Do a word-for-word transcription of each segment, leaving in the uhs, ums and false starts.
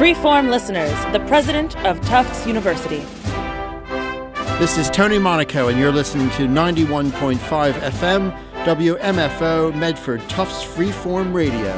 Freeform listeners, the president of Tufts University. This is Tony Monaco, and you're listening to ninety-one point five F M, W M F O, Medford, Tufts Freeform Radio.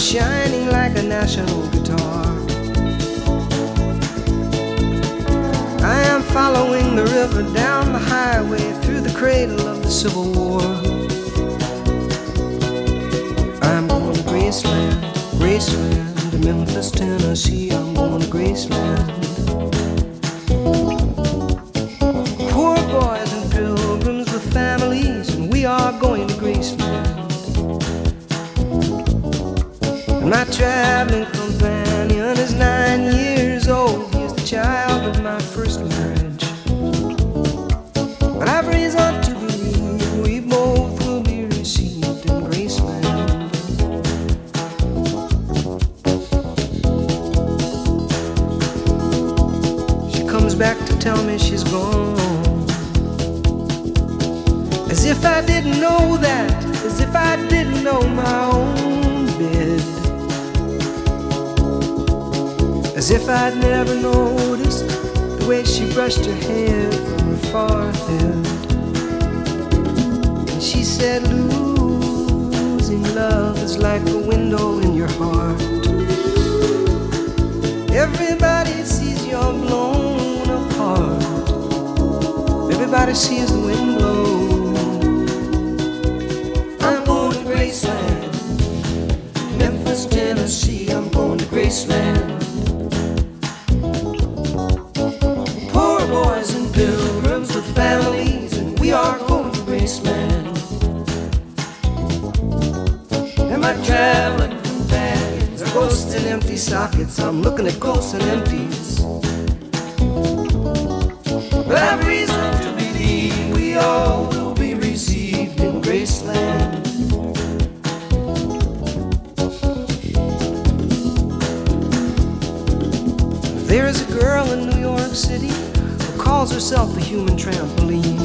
shining like a national guitar. I am following the river down the highway through the cradle of the Civil War. I'm going to Graceland, Graceland, to Memphis, Tennessee. I'm going to Graceland. Poor boys and pilgrims with families, and we are going to Graceland. And my traveling companion is nine years old. He is the child of my first marriage. But I've reason to believe we both will be received in Graceland. She comes back to tell me she's gone, as if I didn't know that, as if I didn't know my own bed, as if I'd never noticed the way she brushed her hair from her forehead. And she said, losing love is like a window in your heart. Everybody sees you're blown apart. Everybody sees the wind blow. I'm going to Graceland, Memphis, Tennessee. I'm going to Graceland. Boys and pilgrims with families, and we are going to Graceland. And my traveling companions are ghosts and empty sockets. I'm looking at ghosts and empties. But I've reason to believe we all will be received in Graceland. There is a girl in New York City who calls herself the human trampoline.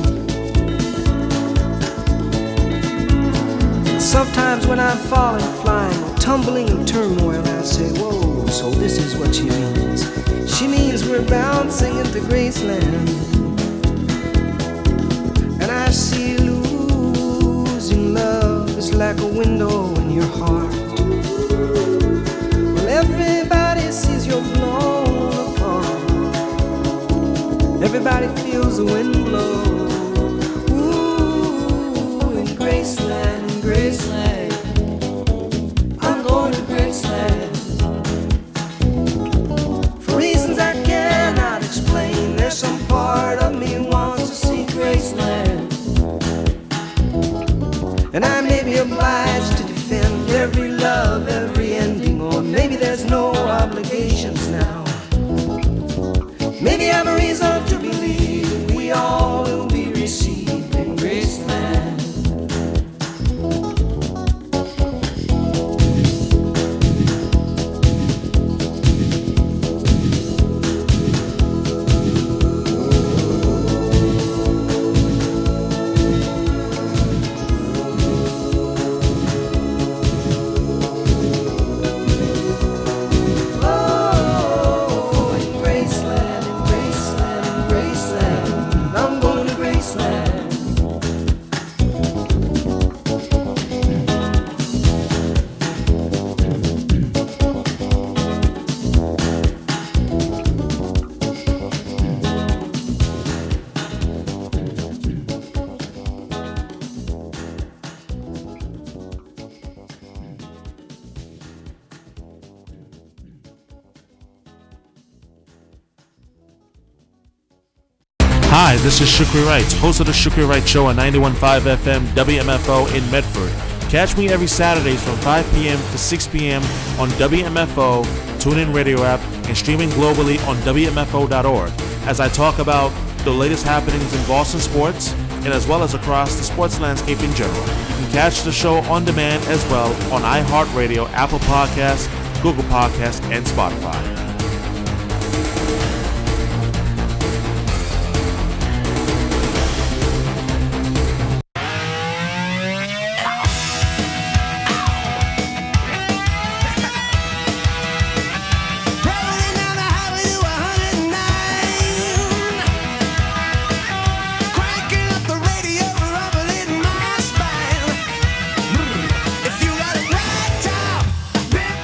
Sometimes when I'm falling, flying, or tumbling in turmoil, I say, whoa, so this is what she means. She means we're bouncing into Graceland. And I see losing love is like a window in your heart. Well, everybody sees you're blown apart. Everybody feels the wind blow. Ooh, in Graceland, in Graceland, I'm going to Graceland. For reasons I cannot explain, there's some part of me wants to see Graceland. And I may be obliged to defend every love, every ending, or maybe there's no obligations now. Maybe I'm a reason to believe we all will be received in Graceland. Hi, this is Shukri Wright, host of the Shukri Wright Show on ninety-one point five F M W M F O in Medford. Catch me every Saturdays from five p.m. to six p.m. on W M F O, TuneIn Radio app, and streaming globally on W M F O dot org as I talk about the latest happenings in Boston sports and as well as across the sports landscape in general. You can catch the show on demand as well on iHeartRadio, Apple Podcasts, Google Podcasts, and Spotify. If you got a rag top, big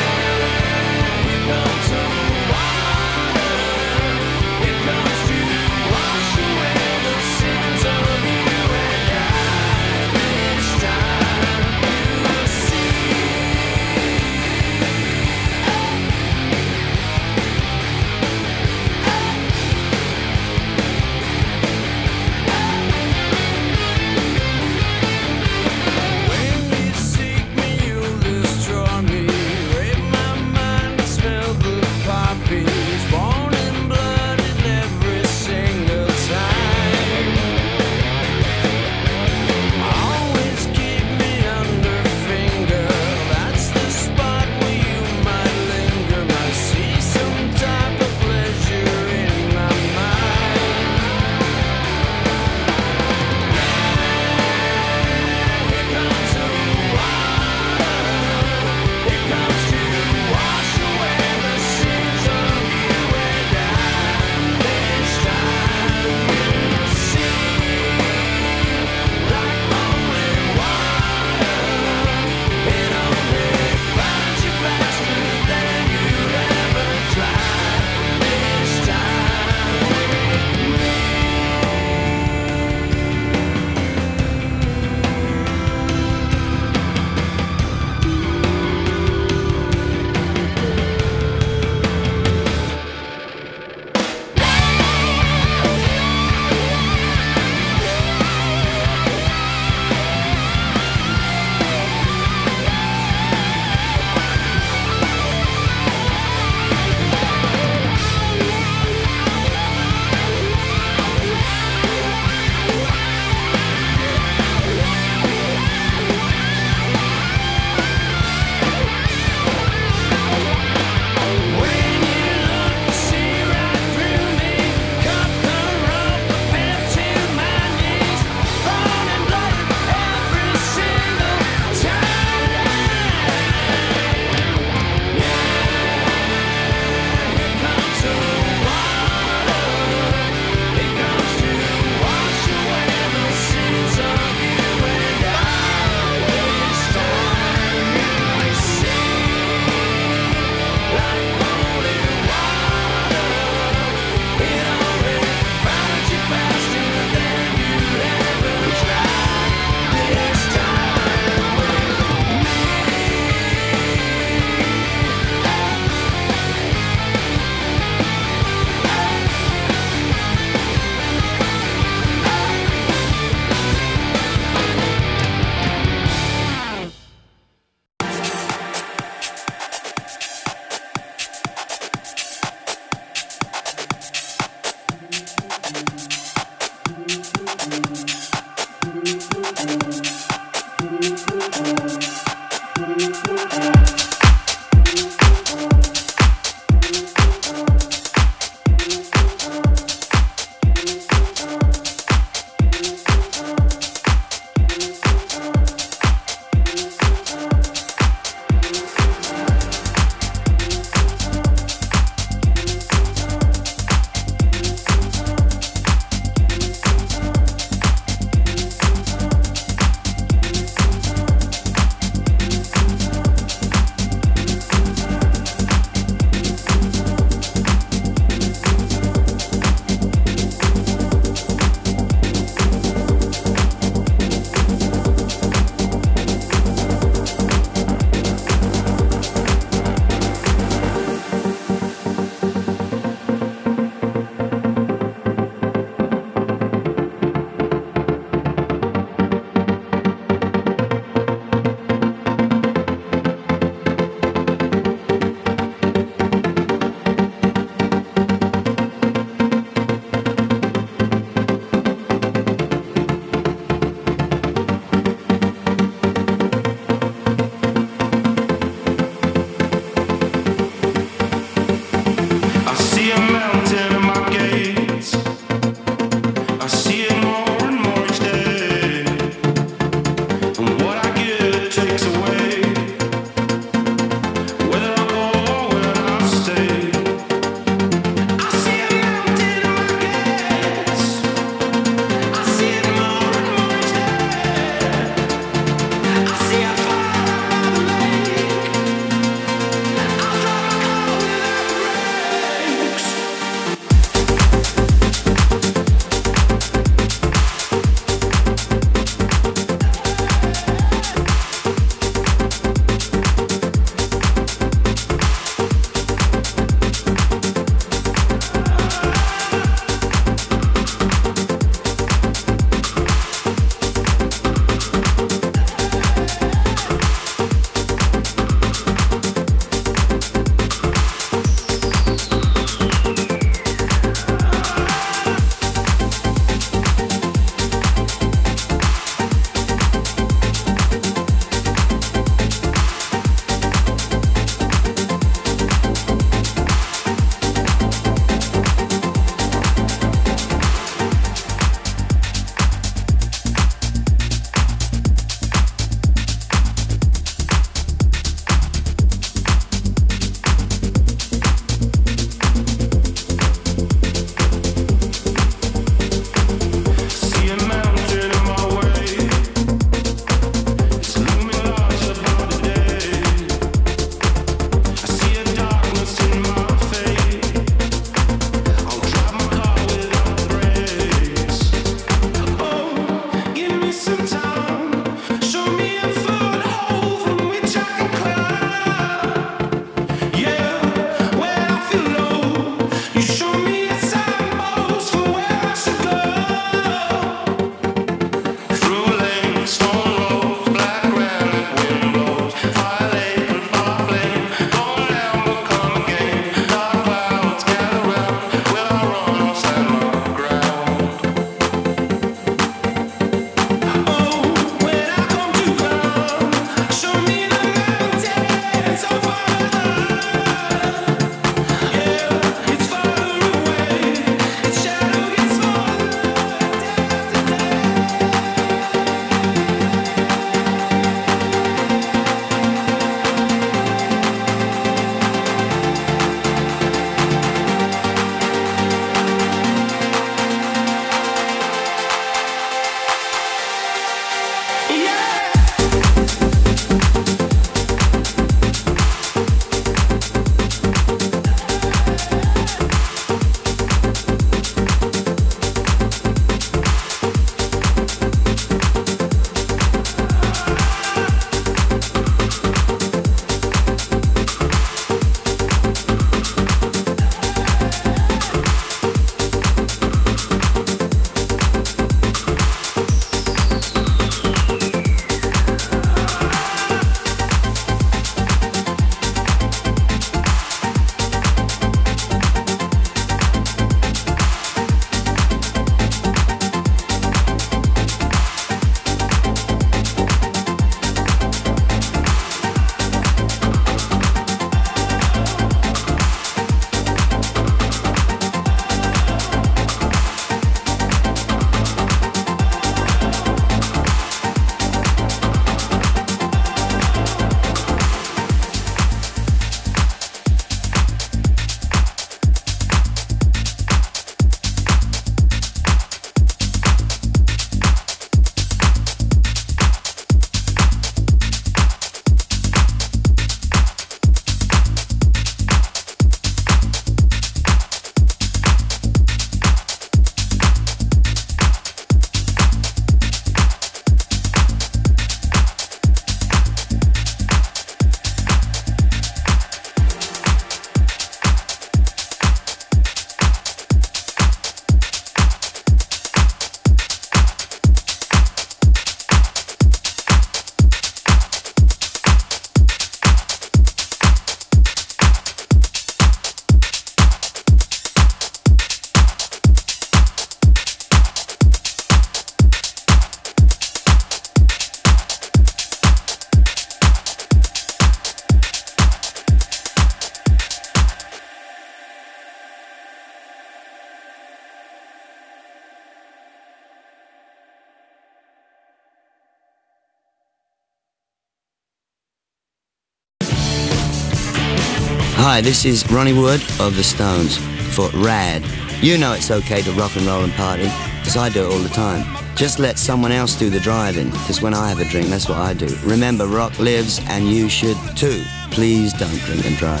Hi, this is Ronnie Wood of The Stones for Rad. You know it's okay to rock and roll and party, because I do it all the time. Just let someone else do the driving, because when I have a drink, that's what I do. Remember, rock lives, and you should too. Please don't drink and drive.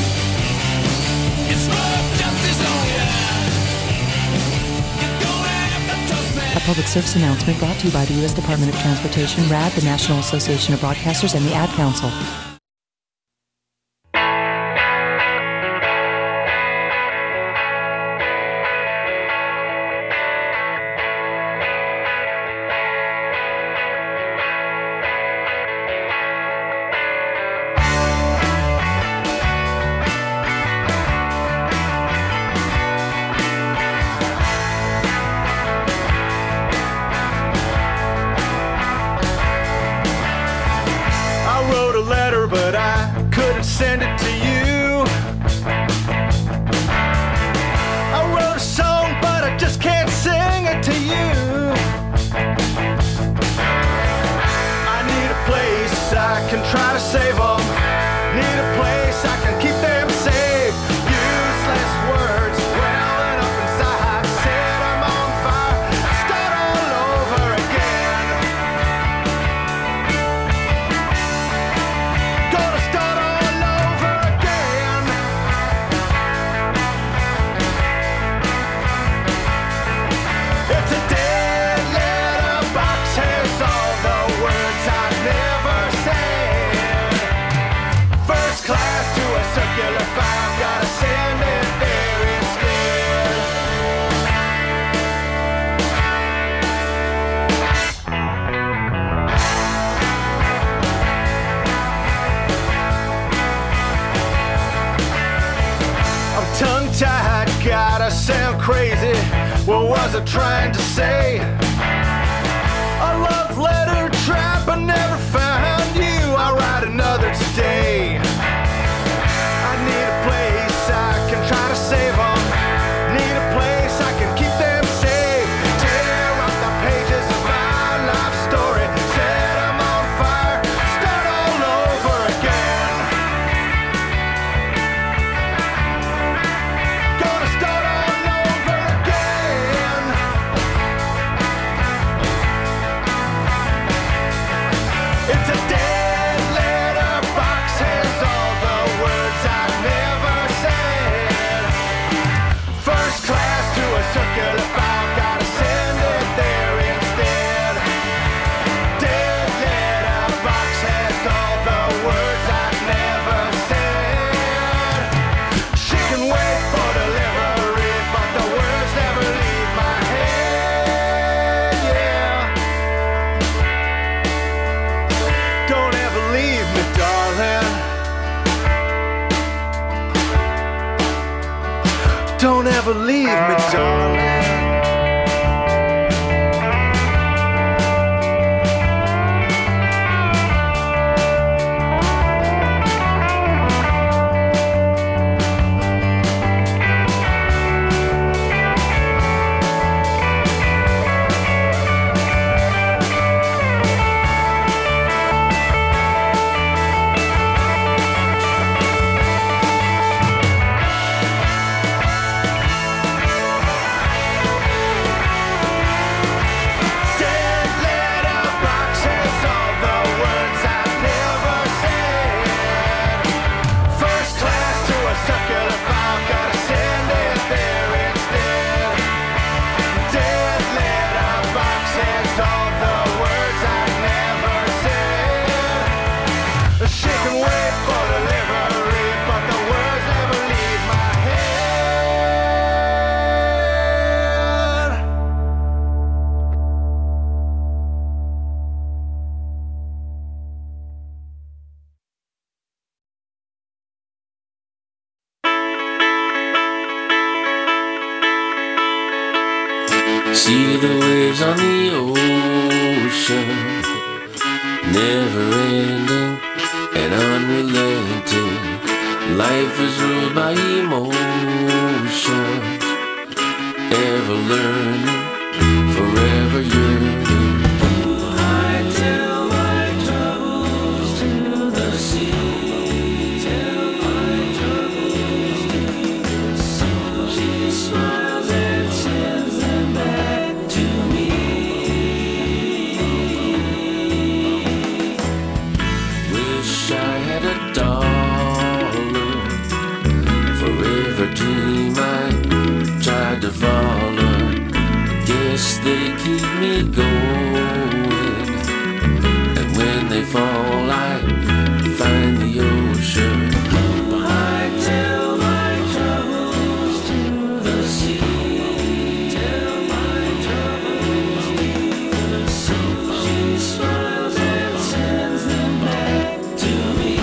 A public service announcement brought to you by the U S Department of Transportation, RAD, the National Association of Broadcasters, and the Ad Council. Send it to you. I wrote a song, but I just can't sing it to you. I need a place I can try to save them. Need a place I can keep them safe. Useless words welling up inside. Set them on fire. Start all over again. Gonna start all circular file, gotta send it there instead. I'm tongue-tied, gotta sound crazy. What was I trying to say? A love letter trap, I never found you. I'll write another today. Need a place I can try to save them. Need a place I can keep them safe. Tear up the pages of my life story. Set them on fire. Start all over again. Gonna start all over again. It's a dead letter box. Has all the words I first class to a circular file, gotta send it there instead. Dead letter box has all the words I've never said. She can wait for delivery, but the words never leave my head, yeah. Don't ever leave me, darling. Don't ever leave me, darling. See the waves on the ocean, never ending and unrelenting. Life is ruled by emotions, ever learning, forever yearning. I tell my troubles to the sea, tell my troubles. and when they fall, I find the ocean. I tell my troubles to the sea. Tell my troubles to the sea. She smiles and sends them back to me.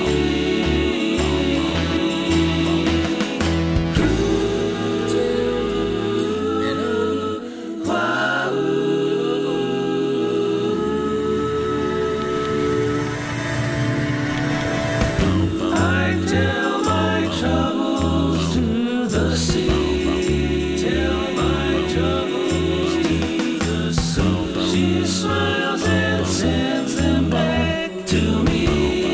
I tell my troubles to the sea. Tell my troubles to the sea. She smiles and sends them back to me.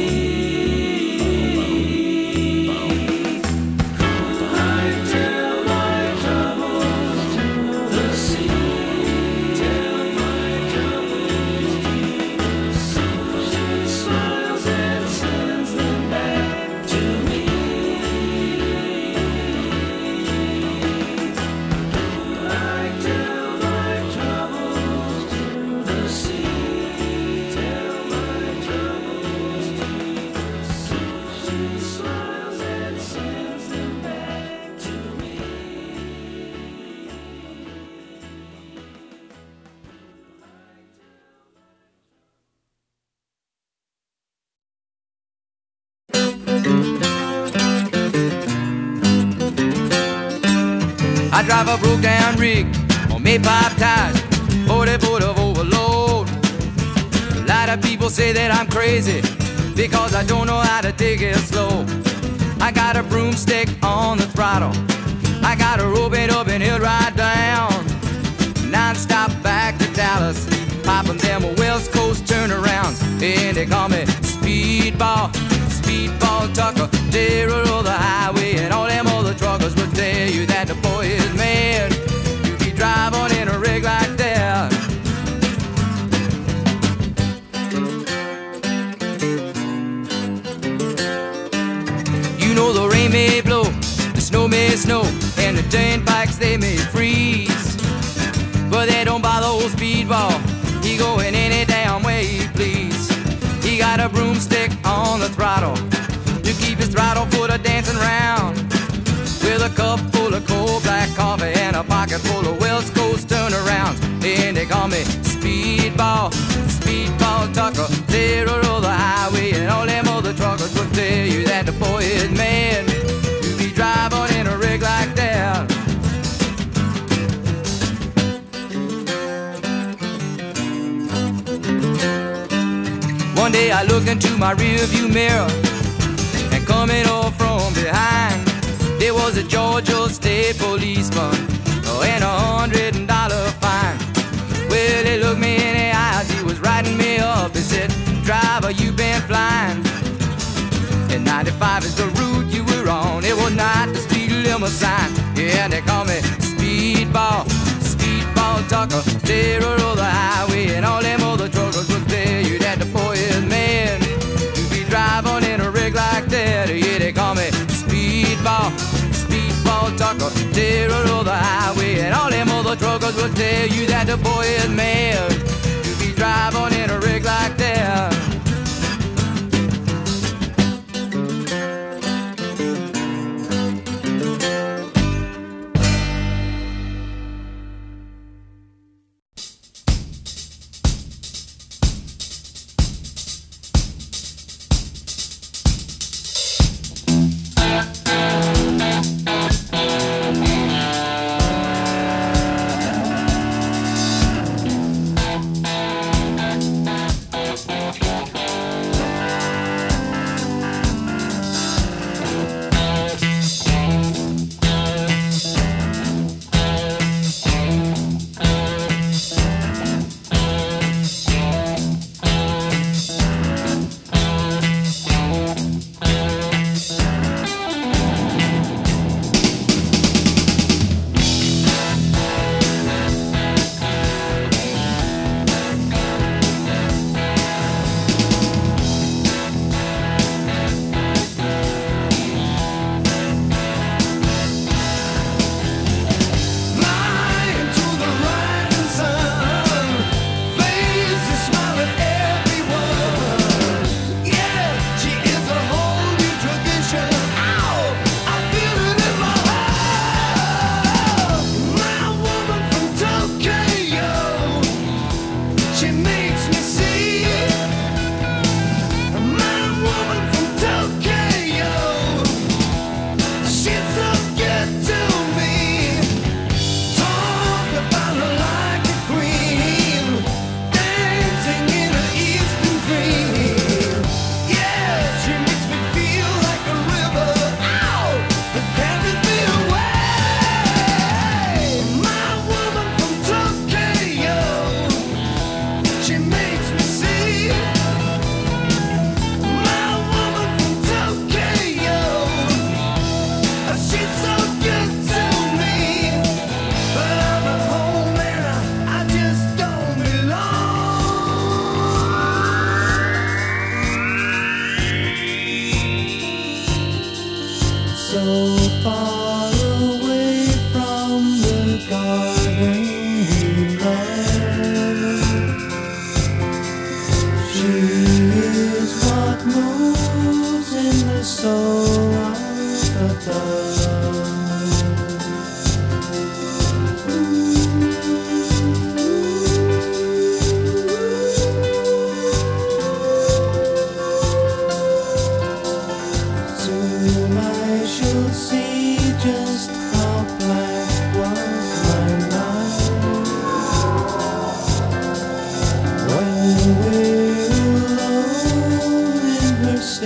I tell my troubles to the sea. Tell my troubles to the sea. She smiles and sends them back to me. I tell my troubles to the sea. Tell my troubles to the sea. She smiles and sends them back to me. I drive a broke down rig on Maypipe tires, forty foot of overload. A lot of people say that I'm crazy because I don't know how to take it slow. I got a broomstick on the throttle, I got a rope it up and he'll ride down. Non-stop back to Dallas, popping them West Coast turnarounds. And they call me Speedball, Speedball Tucker, terror of the highway. And all them other truckers will tell you that the boy is mad. You be driving in a rig like that. You know the rain may blow, the snow may snow, and the turnpikes they may freeze, but they don't bother old Speedball. He going any damn way he please. He got a broomstick on the throttle to keep his throttle foot a dancing round, with a cup full of cold black coffee and a pocket full of West Coast turnarounds. And they call me Speedball, Speedball Tucker, terror of the highway. And all them other truckers will tell you that the boy is mad. You be driving in a rig like that. One day I looked into my rearview mirror, and coming up from behind, there was a Georgia State policeman, oh, and a hundred dollar fine. Well, he looked me in the eyes, he was writing me up. He said, driver, you been flying, and ninety-five is the route you were on. It was not the speed limit sign. Yeah, they call me Speedball, Speedball Tucker, terror of the highway. And all them other truckers will tell you that the boy is mad. You be driving in a rig like that. Yeah, they call me Speedball, Speedball Tucker, terror of the highway. And all them other truckers will tell you that the boy is mad. You be driving in a rig like that.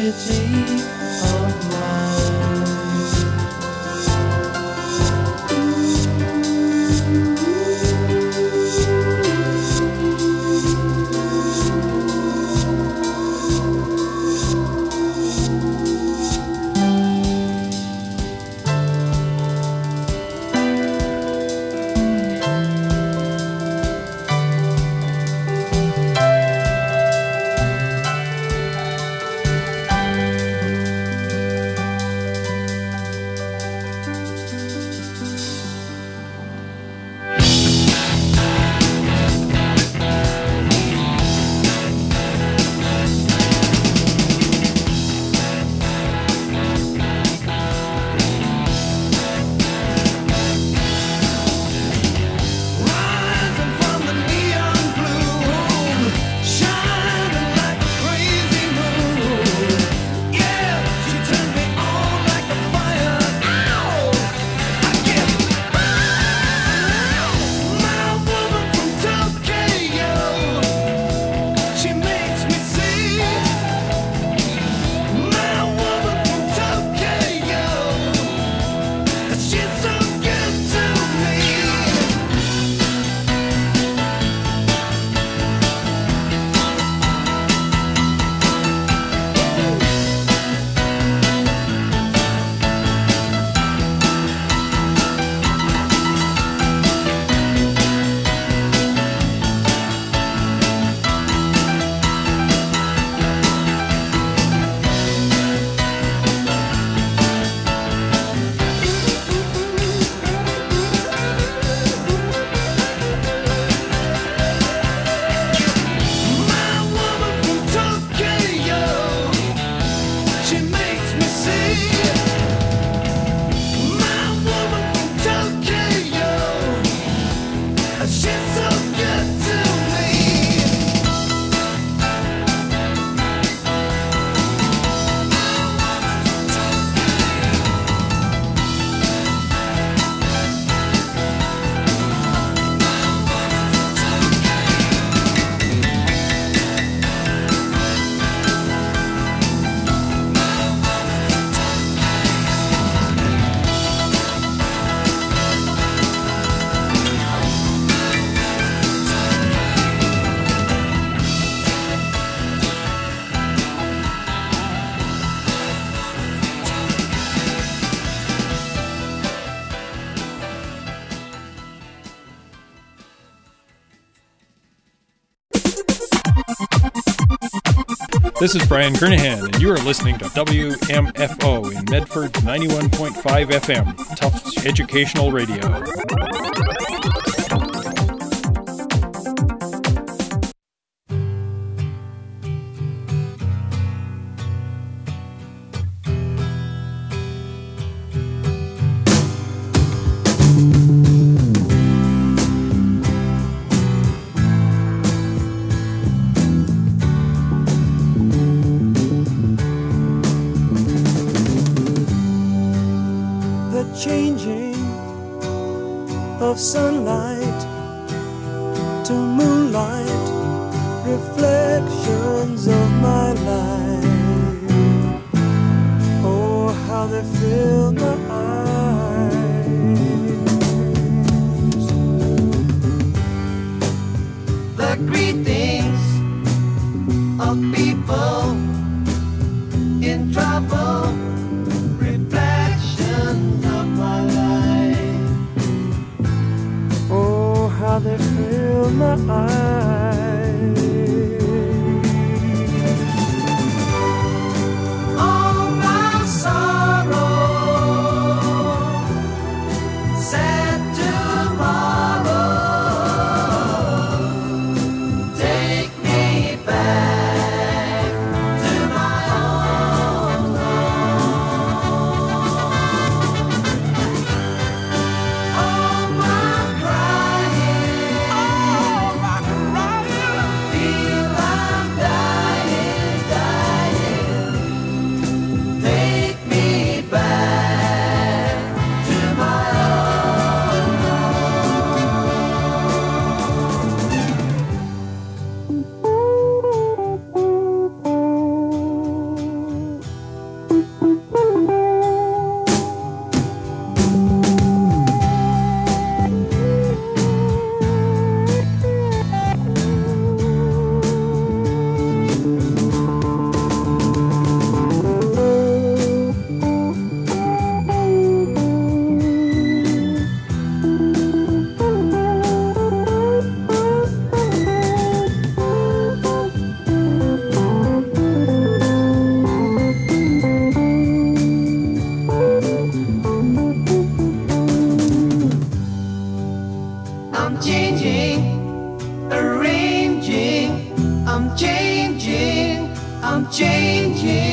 city of mine. This is Brian Kernahan, and you are listening to W M F O in Medford ninety-one point five F M, Tufts Educational Radio. Of sunlight to moonlight, reflections of my life. Oh, how they fill my eyes. The greetings of people in trouble, reflections of my life. How they fill my eyes. All my sorrow, sad tomorrow, take me back to my own home. All my crying, all my crying. changing.